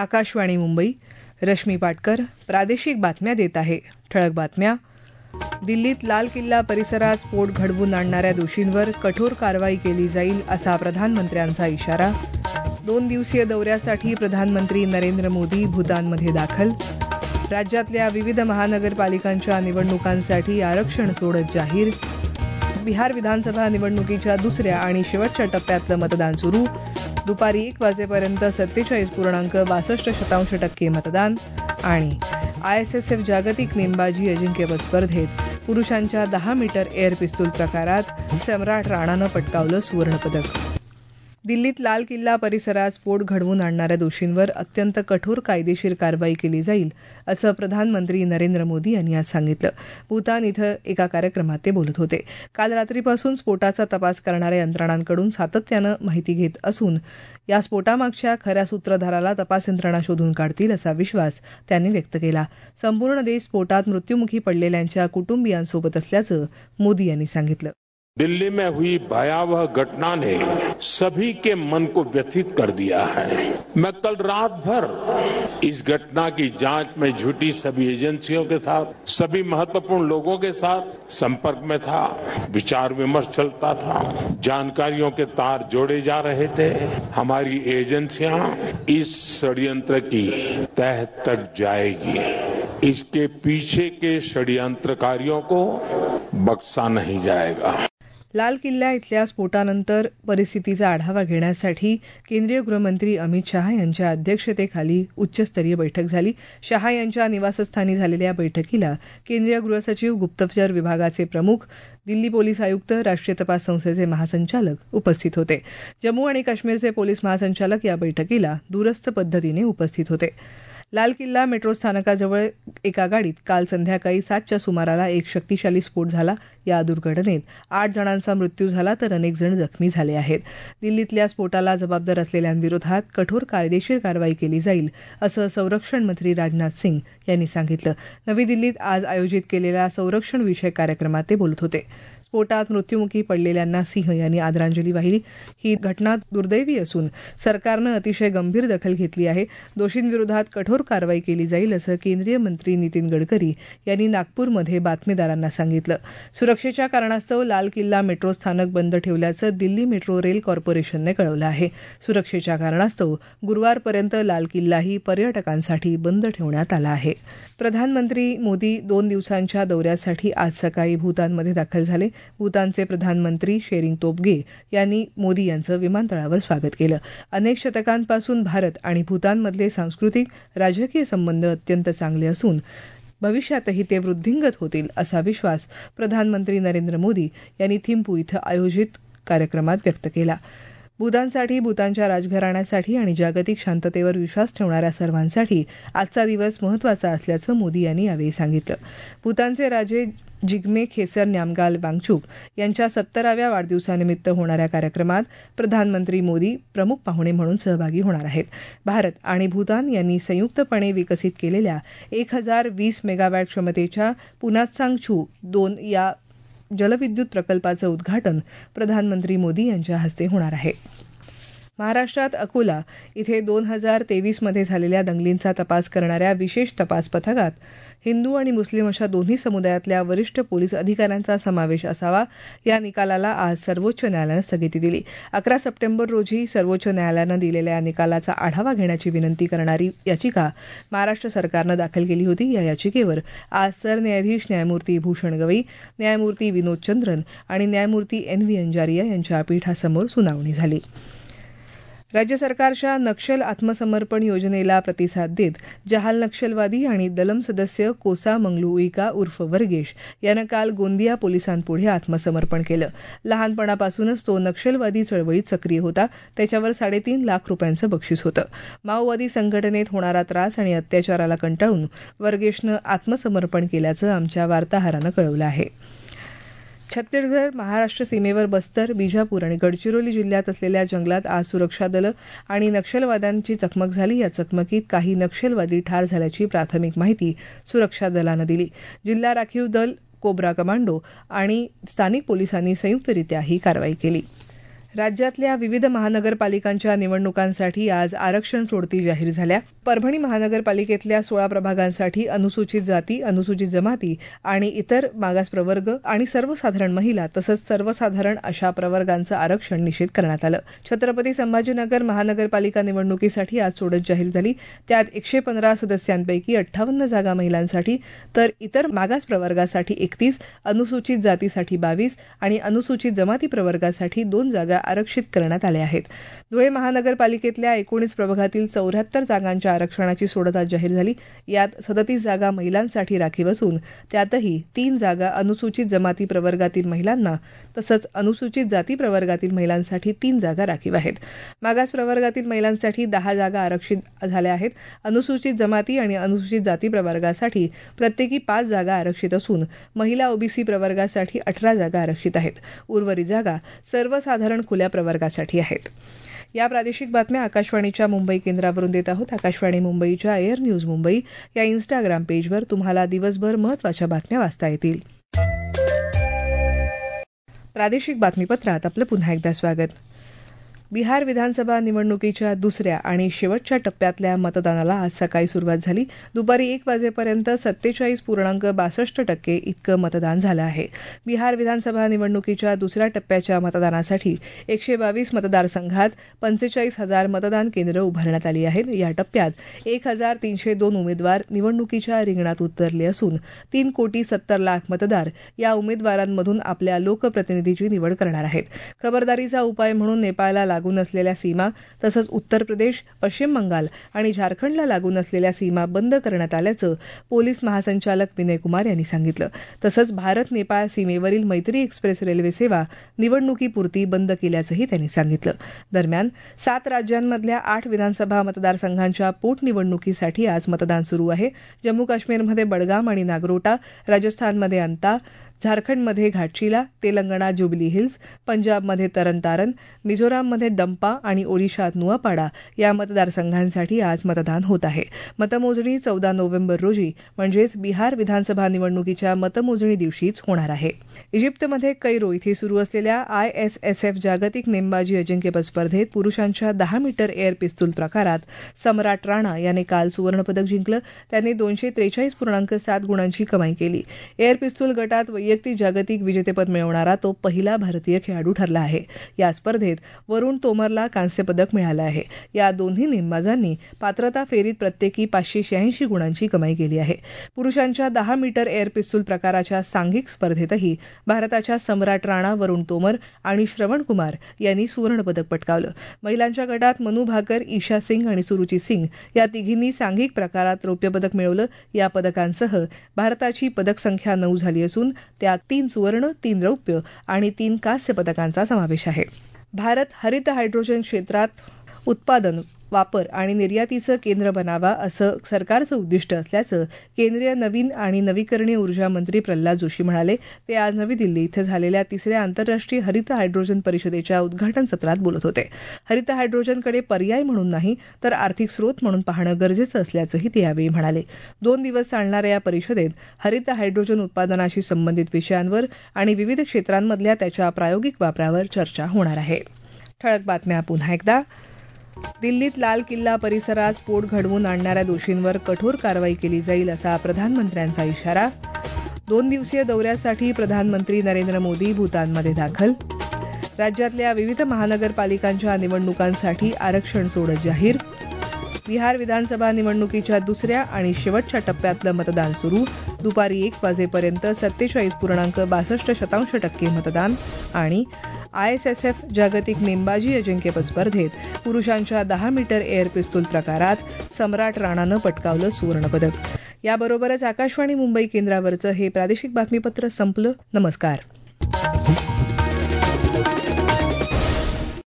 आकाशवाणी मुंबई. रश्मी पाटकर प्रादेशिक बातम्या देत आहे. ठळक बातम्या. दिल्लीत लाल किल्ला परिसरात स्फोट घडवून आणणाऱ्या दोषींवर कठोर कारवाई केली जाईल असा प्रधानमंत्र्यांचा इशारा. 2 दिवसीय दौऱ्यासाठी प्रधानमंत्री नरेंद्र मोदी भूतानमध्ये दाखल. राज्यातल्या विविध महानगरपालिकांच्या निवडणुकांसाठी आरक्षण सोडत जाहीर. बिहार विधानसभा निवडणुकीच्या दुसऱ्या आणि शेवटच्या टप्प्यातलं मतदान सुरू. दुपारी 1 वाजेपर्यंत 47.62% मतदान. आणि ISSF जागतिक नेमबाजी अजिंक्यपद स्पर्धेत पुरुषांच्या 10 मीटर एअर पिस्तूल प्रकारात सम्राट राणानं पटकावलं सुवर्णपदक. दिल्लीत लाल किल्ला परिसरात स्फोट घडवून आणणाऱ्या दोषींवर अत्यंत कठोर कायदेशीर कारवाई केली जाईल असं प्रधानमंत्री नरेंद्र मोदी यांनी आज सांगितलं. भूतान इथं एका कार्यक्रमात ते बोलत होते. काल रात्रीपासून स्फोटाचा तपास करणाऱ्या यंत्रणांकडून सातत्यानं माहिती घेत असून या स्फोटामागच्या खऱ्या सूत्रधाराला तपास यंत्रणा शोधून काढतील असा विश्वास त्यांनी व्यक्त केला. संपूर्ण देश स्फोटात मृत्युमुखी पडलेल्यांच्या कुटुंबियांसोबत असल्याचं मोदी यांनी सांगितलं. दिल्ली में हुई भयावह घटना ने सभी के मन को व्यथित कर दिया है. मैं कल रात भर इस घटना की जांच में जुटी सभी एजेंसियों के साथ, सभी महत्वपूर्ण लोगों के साथ संपर्क में था. विचार विमर्श चलता था, जानकारियों के तार जोड़े जा रहे थे. हमारी एजेंसियां इस षड्यंत्र की तह तक जाएगी. इसके पीछे के षड्यंत्रकारियों को बख्शा नहीं जाएगा. लाल किल्ला इथल्या स्फोटानंतर परिस्थितीचा आढावा घेण्यासाठी केंद्रीय गृहमंत्री अमित शहा यांच्या अध्यक्षतेखाली उच्चस्तरीय बैठक झाली. शहा यांच्या निवासस्थानी झालेल्या बैठकीला केंद्रीय गृहसचिव, गुप्तचर विभागाचे प्रमुख, दिल्ली पोलीस आयुक्त, राष्ट्रीय तपास संस्थेचे महासंचालक उपस्थित होते. जम्मू आणि काश्मीरचे पोलीस महासंचालक या बैठकीला दूरस्थ पद्धतीने उपस्थित होते. लाल किल्ला मेट्रो स्थानकाजवळ एका गाडीत काल संध्याकाळी 7च्या सुमाराला एक शक्तिशाली स्फोट झाला. या दुर्घटनेत 8 जणांचा मृत्यू झाला तर अनेक जण जखमी झाले आहेत. दिल्लीतल्या स्फोटाला जबाबदार असलेल्यांविरोधात कठोर कायदेशीर कारवाई केली जाईल असं संरक्षण मंत्री राजनाथ सिंग यांनी सांगितलं. नवी दिल्लीत आज आयोजित केलेल्या संरक्षण विषयक कार्यक्रमात ते बोलत होते. स्फोटात मृत्युमुखी पडलेल्यांना सिंह यांनी आदरांजली वाहिली. ही घटना दुर्दैवी असून सरकारनं अतिशय गंभीर दखल घेतली आहे. दोषींविरोधात कठोर कारवाई केली जाईल असं केंद्रीय मंत्री नितीन गडकरी यांनी नागपूरमध्ये बातमीदारांना सांगितलं. सुरक्षेच्या कारणास्तव लाल किल्ला मेट्रो स्थानक बंद ठेवल्याचं दिल्ली मेट्रो रेल कॉर्पोरेशनने कळवलं आहे. सुरक्षेच्या कारणास्तव गुरुवारपर्यंत लाल किल्लाही पर्यटकांसाठी बंद ठेवण्यात आला आहे. प्रधानमंत्री मोदी 2 दिवसांच्या दौऱ्यासाठी आज सकाळी भूतानमध्ये दाखल झाले. भूतानचे प्रधानमंत्री शेरिंग तोब्गे यांनी मोदी यांचं विमानतळावर स्वागत केलं. अनेक शतकांपासून भारत आणि भूतानमधले सांस्कृतिक, राजकीय संबंध अत्यंत चांगले असून भविष्यातही ते वृद्धिंगत होतील असा विश्वास प्रधानमंत्री नरेंद्र मोदी यांनी थिम्पू इथं आयोजित कार्यक्रमात व्यक्त केला. भूतानसाठी, भूतानच्या राजघराण्यासाठी आणि जागतिक शांततेवर विश्वास ठेवणाऱ्या सर्वांसाठी आजचा दिवस महत्त्वाचा असल्याचं मोदी यांनी यावेळी सांगितलं. भूतानचे राजे जिग्मे खेसर न्यामगाल वांगचुक यांच्या 70व्या वाढदिवसानिमित्त होणाऱ्या कार्यक्रमात प्रधानमंत्री मोदी प्रमुख पाहुणे म्हणून सहभागी होणार आहेत. भारत आणि भूतान यांनी संयुक्तपणे विकसित केलेल्या 1020 मेगावॅट क्षमतेच्या पुनात्सांगछू 2 या जलविद्युत प्रकल्पाचं उद्घाटन प्रधानमंत्री मोदी यांच्या हस्ते होणार आहे. महाराष्ट्रात अकोला इथे 2023मध्ये झालेल्या दंगलींचा तपास करणाऱ्या विशेष तपास पथकात हिंदू आणि मुस्लिम अशा दोन्ही समुदायातल्या वरिष्ठ पोलीस अधिकाऱ्यांचा समावेश असावा या निकालाला आज सर्वोच्च न्यायालयानं स्थगिती दिली. 11 सप्टेंबर रोजी सर्वोच्च न्यायालयानं दिलेल्या निकालाचा आढावा घेण्याची विनंती करणारी याचिका महाराष्ट्र सरकारनं दाखल केली होती. या याचिकेवर आज सरन्यायाधीश न्यायमूर्ती भूषण गवई, न्यायमूर्ती विनोद चंद्रन आणि न्यायमूर्ती NV अंजारिया यांच्या पीठासमोर सुनावणी झाली. राज्य सरकारच्या नक्षल आत्मसमर्पण योजनेला प्रतिसाद देत जहाल नक्षलवादी आणि दलम सदस्य कोसा मंगलू उईका उर्फ वर्गेश यानं काल गोंदिया पोलिसांपुढे आत्मसमर्पण केलं. लहानपणापासूनच तो नक्षलवादी चळवळीत सक्रिय होता. त्याच्यावर 3.5 लाख रुपयांचं बक्षीस होतं. माओवादी संघटनेत होणारा त्रास आणि अत्याचाराला कंटाळून वर्गेशनं आत्मसमर्पण केल्याचं आमच्या वार्ताहरानं कळवलं आहे. छत्तीसगड महाराष्ट्र सीमेवर बस्तर, बिजापूर आणि गडचिरोली जिल्ह्यात असलेल्या जंगलात आज सुरक्षा दलं आणि नक्षलवाद्यांची चकमक झाली. या चकमकीत काही नक्षलवादी ठार झाल्याची प्राथमिक माहिती सुरक्षा दलानं दिली. जिल्हा राखीव दल, कोब्रा कमांडो आणि स्थानिक पोलिसांनी संयुक्तरित्या ही कारवाई केली. राज्यातल्या विविध महानगरपालिकांच्या निवडणुकांसाठी आज आरक्षण सोडती जाहीर झाल्या. परभणी महानगरपालिकेतल्या 16 प्रभागांसाठी अनुसूचित जाती, अनुसूचित जमाती आणि इतर मागास प्रवर्ग आणि सर्वसाधारण महिला तसंच सर्वसाधारण अशा प्रवर्गांचं आरक्षण निश्चित करण्यात आलं. छत्रपती संभाजीनगर महानगरपालिका निवडणुकीसाठी आज सोडत जाहीर झाली. त्यात 115 सदस्यांपैकी 58 जागा महिलांसाठी तर इतर मागास प्रवर्गासाठी 31, अनुसूचित जातीसाठी 22 आणि अनुसूचित जमाती प्रवर्गासाठी 2 जागा आरक्षित करण्यात आल्या आहेत. धुळे महानगरपालिकेतल्या 19 प्रभागातील 74 जागांच्या आरक्षणाची सोडत आज जाहीर झाली. यात 37 जागा महिलांसाठी राखीव असून त्यातही 3 जागा अनुसूचित जमाती प्रवर्गातील महिलांना तसंच अनुसूचित जाती प्रवर्गातील महिलांसाठी 3 जागा राखीव आहेत. मागास प्रवर्गातील महिलांसाठी 10 जागा आरक्षित झाल्या आहेत. अनुसूचित जमाती आणि अनुसूचित जाती प्रवर्गासाठी प्रत्येकी 5 जागा आरक्षित असून महिला ओबीसी प्रवर्गासाठी 18 जागा आरक्षित आहेत. उर्वरित जागा सर्वसाधारण खुल्या प्रवर्गासाठी आहेत. या प्रादेशिक बातम्या आकाशवाणीच्या मुंबई केंद्रावरून देत आहोत. आकाशवाणी मुंबईच्या एअर न्यूज मुंबई या इंस्टाग्राम पेजवर तुम्हाला दिवसभर महत्त्वाच्या बातम्या वाचता येतील. प्रादेशिक बातमीपत्रात आपलं पुन्हा एकदा स्वागत. बिहार विधानसभा निवडणुकीच्या दुसऱ्या आणि शेवटच्या टप्प्यातल्या मतदानाला आज सकाळी सुरुवात झाली. दुपारी 1 वाजेपर्यंत 47.62% इतकं मतदान झालं आहे. बिहार विधानसभा निवडणुकीच्या दुसऱ्या टप्प्याच्या मतदानासाठी 122 मतदारसंघात 45,000 मतदान केंद्र उभारण्यात आली आहेत. या टप्प्यात 1,302 उमेदवार निवडणुकीच्या रिंगणात उतरले असून 3,70,00,000 मतदार या उमेदवारांमधून आपल्या लोकप्रतिनिधीची निवड करणार आहेत. खबरदारीचा उपाय म्हणून नेपाळला लागून असलेल्या सीमा तसंच उत्तर प्रदेश, पश्चिम बंगाल आणि झारखंडला लागून असलेल्या सीमा बंद करण्यात आल्याचं पोलीस महासंचालक विनय कुमार यांनी सांगितलं. तसंच भारत नेपाळ सीमेवरील मैत्री एक्सप्रेस रेल्वे सेवा निवडणुकीपुरती बंद केल्याचंही त्यांनी सांगितलं. दरम्यान 7 राज्यांमधल्या 8 विधानसभा मतदारसंघांच्या पोटनिवडणुकीसाठी आज मतदान सुरू आहे. जम्मू काश्मीरमध्ये बडगाम आणि नागरोटा, राजस्थानमध्ये अंता, झारखंडमध्ये घाटशिला, तेलंगणा जुबिली हिल्स, पंजाबमध्ये तरनतारन, मिझोराममध्ये डंपा आणि ओडिशात नुआपाडा या मतदारसंघांसाठी आज मतदान होत आहे. मतमोजणी 14 नोव्हेंबर रोजी म्हणजेच बिहार विधानसभा निवडणुकीच्या मतमोजणी दिवशीच होणार आहे. इजिप्तमध्ये कैरो इथे सुरू असलेल्या ISSF जागतिक नेमबाजी अजिंक्यपद स्पर्धेत पुरुषांच्या 10 मीटर एअर पिस्तूल प्रकारात सम्राट राणा याने काल सुवर्णपदक जिंकलं. त्यांनी 243.7 गुणांची कमाई केली. एअर पिस्तूल गटात वैयक्तिक जागतिक विजेतेपद मिळवणारा तो पहिला भारतीय खेळाडू ठरला आहे. या स्पर्धेत वरुण तोमरला कांस्य पदक मिळालं आहे. या दोन्ही नेमबाजांनी पात्रता फेरीत प्रत्येकी 586 गुणांची कमाई केली आहे. पुरुषांच्या 10 मीटर एअर पिस्तूल प्रकाराच्या सांघिक स्पर्धेतही भारताच्या सम्राट राणा, वरुण तोमर आणि श्रवण कुमार यांनी सुवर्णपदक पटकावलं. महिलांच्या गटात मनु भाकर, ईशा सिंग आणि सुरुची सिंग या तिघींनी सांघिक प्रकारात रौप्य पदक मिळवलं. या पदकांसह भारताची पदक संख्या 9 झाली असून त्यात 3 सुवर्ण, 3 रौप्य आणि 3 कांस्य पदकांचा समावेश आहे. भारत हरित हायड्रोजन क्षेत्रात उत्पादन, वापर आणि निर्यातीचं केंद्र बनावा असं सरकारचं उद्दिष्ट असल्याचं केंद्रीय नवीन आणि नवीकरणीय ऊर्जा मंत्री प्रल्हाद जोशी म्हणाले. ते आज नवी दिल्ली इथं झालेल्या 3ऱ्या आंतरराष्ट्रीय हरित हायड्रोजन परिषदेच्या उद्घाटन सत्रात बोलत होते. हरित हायड्रोजनकडे पर्याय म्हणून नाही तर आर्थिक स्रोत म्हणून पाहणं गरजेचं असल्याचंही ते यावेळी म्हणाले. 2 दिवस चालणाऱ्या या परिषदेत हरित हायड्रोजन उत्पादनाशी संबंधित विषयांवर आणि विविध क्षेत्रांमधल्या त्याच्या प्रायोगिक वापरावर चर्चा होणार आहे. ठळक बातम्या पुन्हा एकदा. दिल्लीत लाल किल्ला परिसरात स्फोट घडवून आणणाऱ्या दोषींवर कठोर कारवाई केली जाईल असा प्रधानमंत्र्यांचा इशारा. 2 दिवसीय दौऱ्यासाठी प्रधानमंत्री नरेंद्र मोदी भूतानमध्ये दाखल. राज्यातल्या विविध महानगरपालिकांच्या निवडणुकांसाठी आरक्षण सोडत जाहीर. बिहार विधानसभा निवडणुकीच्या दुसऱ्या आणि शेवटच्या टप्प्यातलं मतदान सुरू. दुपारी 1 वाजेपर्यंत 47.62% मतदान. आणि ISSF जागतिक नेमबाजी अजिंक्यपद स्पर्धेत पुरुषांच्या 10 मीटर एअर पिस्तूल प्रकारात सम्राट राणानं पटकावलं सुवर्णपदक. याबरोबरच आकाशवाणी मुंबई केंद्रावरचं हे प्रादेशिक बातमीपत्र संपलं. नमस्कार.